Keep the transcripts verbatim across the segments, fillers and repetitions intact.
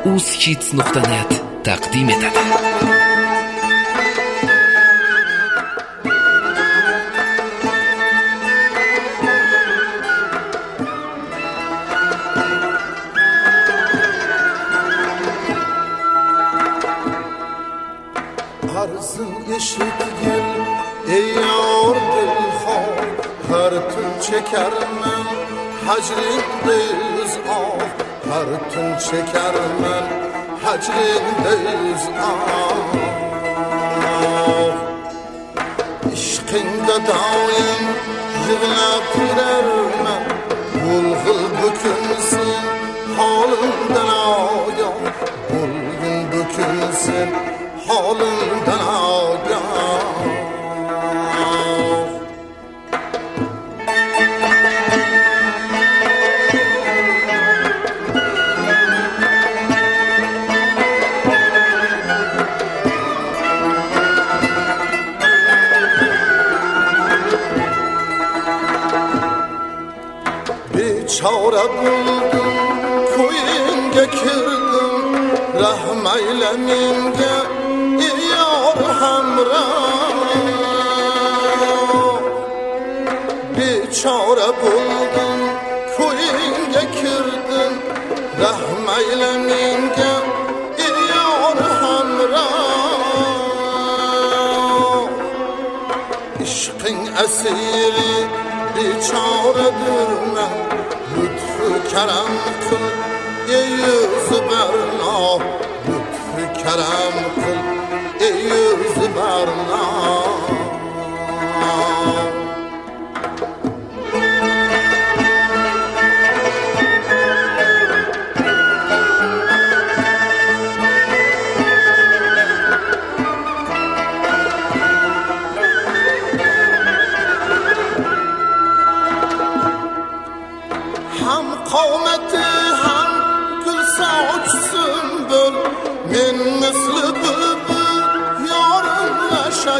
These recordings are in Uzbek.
uzkids nuqta net taqdim etadi. Arzın eşitgil ey yar dilxor, her tün çekermen hacrində yüz ah, her tün çekermen hacrində yüz ah. İşqində daim yığılab yürərmen, bulğul bükülsün halımdan agah, bulğun bükülsün halımdan agah. Çare buldum, koyunga kirdim, rahm eyle menga ey yar hamroh. Bechora buldum, koyunga kirdim, rahm eyle menga ey yar hamroh. İşqing asiri bechoradirman, lütfü kerem kıl ey yüzü berna, lütfü kerem kıl ey yüzü berna. Ham qavmati ham gul soch sümbül, men misli bülbül yorimla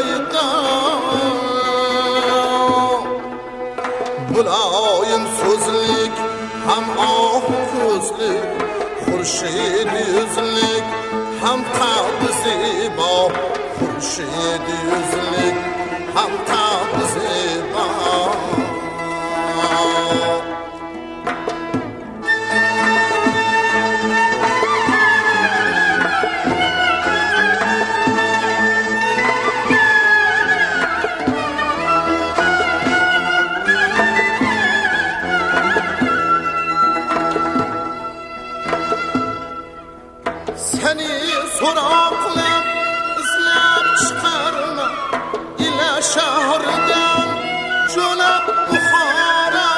shayton. Bulayim so'zlik ham oh ko'zlik, xurshid yuzlik ham qalbi zibo, xurshid yuzlik ham qalbi zibo. Seni so'roqlab izlab chiqarma, ila shahridan jo'nab Buxoro.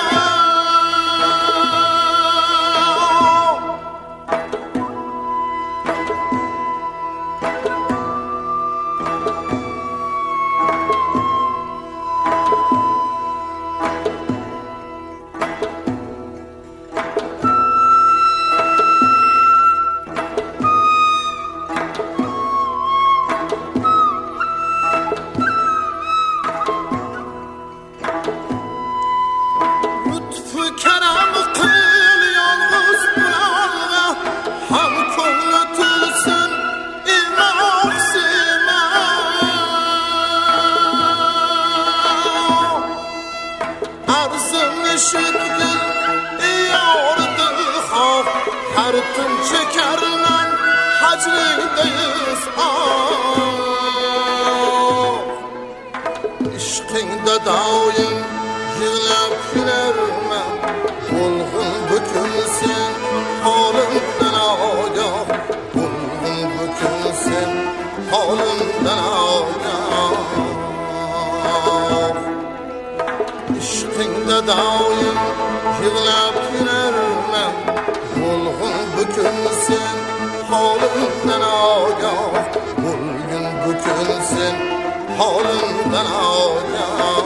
Her tün çekermen hacrində yüz ah. İşqində daim yığılab yürərmen, bulğun bükülsün halımdan agah, bulğun bükülsün halımdan agah. İşqində daim yığılab yürərmen, bulğun bükülsün halımdan agah, bulğun bükülsün halımdan agah.